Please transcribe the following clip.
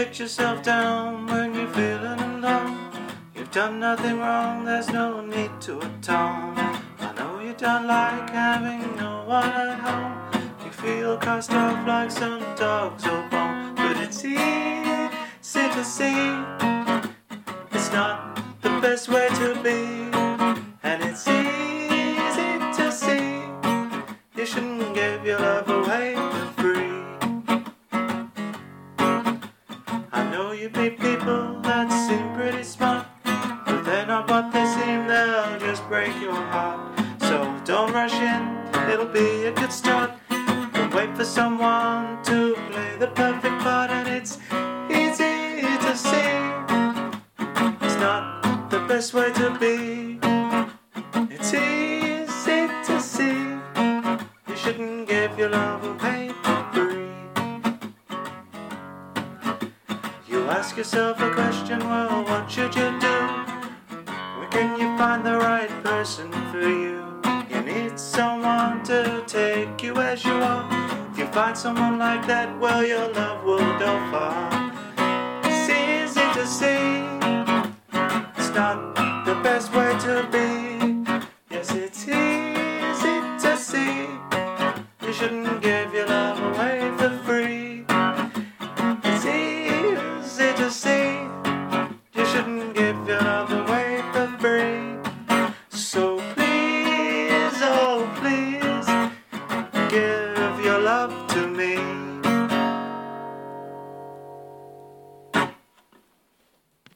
get yourself down when you're feeling alone. You've done nothing wrong, there's no need to atone. I know you don't like having no one at home. You feel cast off like some dogs or bone. But it's easy to see it's not the best way to be. And it's easy to see you shouldn't give your love away for free. I know you meet people that seem pretty smart, but they're not what they seem, they'll just break your heart. So don't rush in, it'll be a good start. Don't wait for someone to play the perfect part. And it's easy to see it's not the best way to be. It's easy to see you shouldn't give your love away for free. You ask yourself a question, well, what should you do? Where can you find the right person for you? You need someone to take you as you are. If you find someone like that, well, your love will go far. It's easy to see it's not the best way to be. Yes, it's easy to see you shouldn't give your love away for free. It's easy to see